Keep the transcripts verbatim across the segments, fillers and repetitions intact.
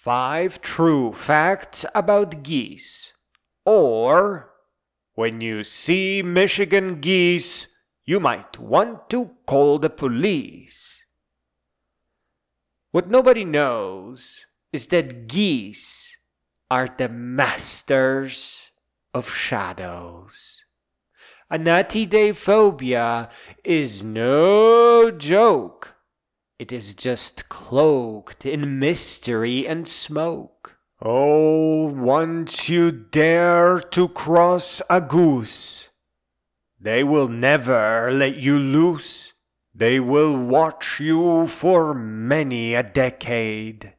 Five true facts about geese. Or, when you see Michigan geese, you might want to call the police. What nobody knows is that geese are the masters of shadows. Anatidaephobia is no joke. It is just cloaked in mystery and smoke. Oh, once you dare to cross a goose, they will never let you loose. They will watch you for many a decade,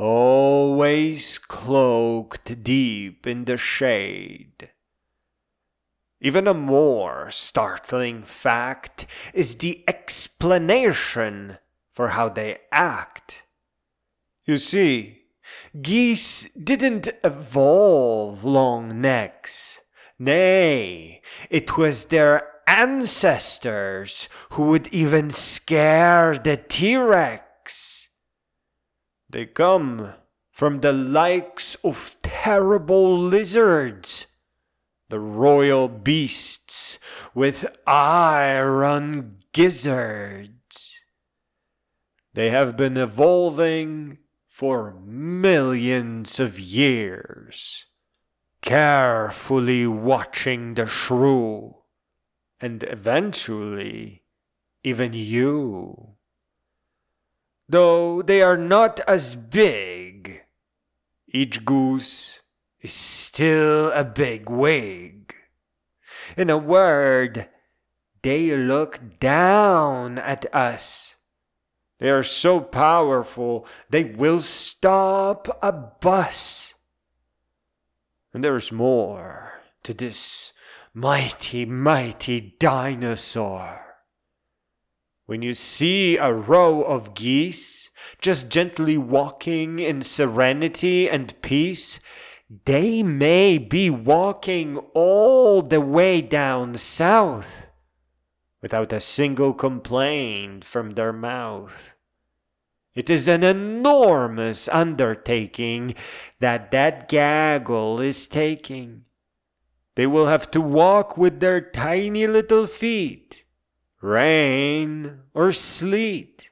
always cloaked deep in the shade. Even a more startling fact is the explanation for how they act. You see, geese didn't evolve long necks. Nay, it was their ancestors who would even scare the T-Rex. They come from the likes of terrible lizards, the royal beasts with iron gizzards. They have been evolving for millions of years, carefully watching the shrew, and eventually even you. Though they are not as big, each goose is still a big wig. In a word, they look down at us. They are so powerful, they will stop a bus. And there's more to this mighty, mighty dinosaur. When you see a row of geese just gently walking in serenity and peace, they may be walking all the way down south without a single complaint from their mouth. It is an enormous undertaking that that gaggle is taking. They will have to walk with their tiny little feet, rain or sleet.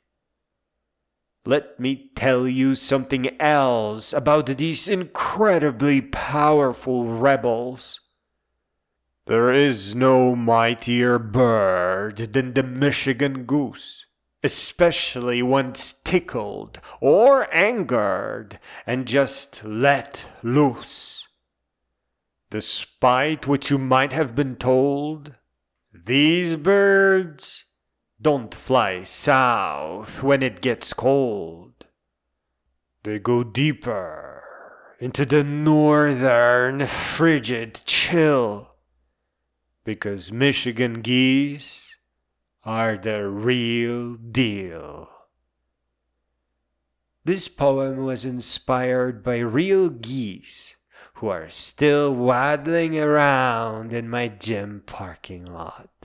Let me tell you something else about these incredibly powerful rebels. There is no mightier bird than the Michigan goose, especially once tickled or angered and just let loose. Despite what you might have been told, these birds don't fly south when it gets cold. They go deeper into the northern frigid chill, because Michigan geese are the real deal. This poem was inspired by real geese who are still waddling around in my gym parking lot.